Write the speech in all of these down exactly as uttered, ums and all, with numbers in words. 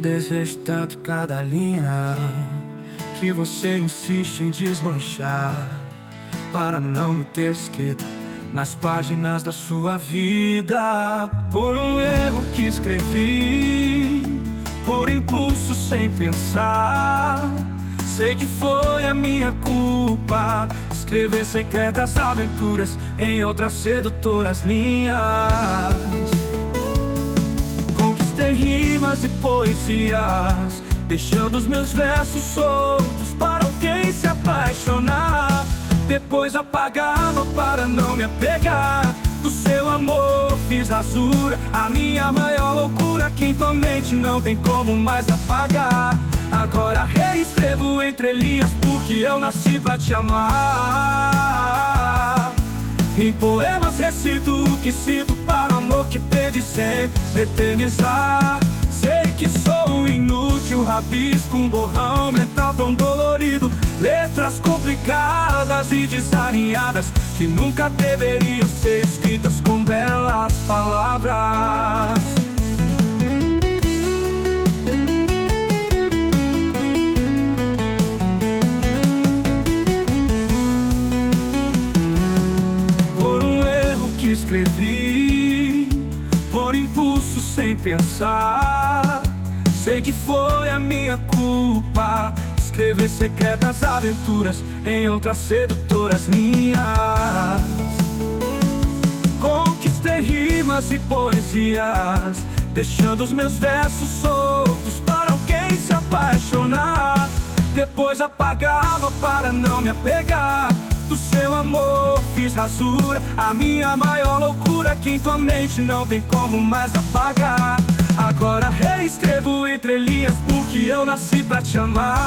desejo tanto cada linha que você insiste em desmanchar, para não me ter escrito nas páginas da sua vida. Por um erro que escrevi, por impulso sem pensar. Sei que foi a minha culpa escrever secretas aventuras em outras sedutoras linhas. Conquistei rimas e poesias, deixando os meus versos soltos para alguém se apaixonar. Depois apagava para não me apegar. Do seu amor fiz rasura, a minha maior loucura, que em tua mente não tem como mais apagar. Agora reescrevo entre linhas, porque eu nasci pra te amar. Em poemas recito o que sinto para o amor que perdi sem eternizar. Sei que sou um inútil, rabisco, um borrão mental tão dolorido. Letras complicadas e desalinhadas que nunca deveriam ser escritas com belas palavras. Por um erro que escrevi, por impulso sem pensar. Sei que foi a minha culpa escrever secretas aventuras em outras sedutoras linhas. Conquistei rimas e poesias, deixando os meus versos soltos para alguém se apaixonar. Depois apagava para não me apegar. Do seu amor fiz rasura, a minha maior loucura, que em tua mente não tem como mais apagar. Agora reescrevo entre linhas, porque eu nasci pra te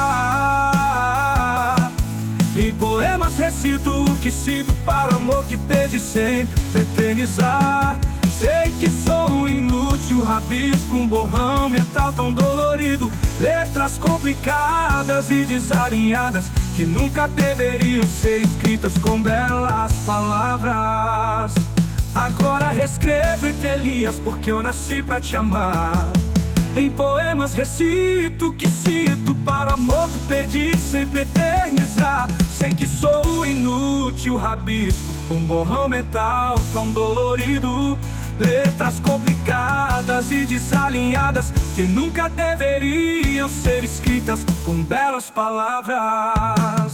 amar. Em poemas recito o que sinto para o amor que perdi sem eternizar. Sei que sou um inútil, rabisco, um borrão mental tão dolorido. Letras complicadas e desalinhadas que nunca deveriam ser escritas com belas palavras. Agora reescrevo entre linhas, porque eu nasci pra te amar. Em poemas recito o que sinto para o amor que perdi sempre eternizar. Sei que sou inútil, rabisco, um borrão mental tão dolorido. Letras complicadas e desalinhadas que nunca deveriam ser escritas com belas palavras.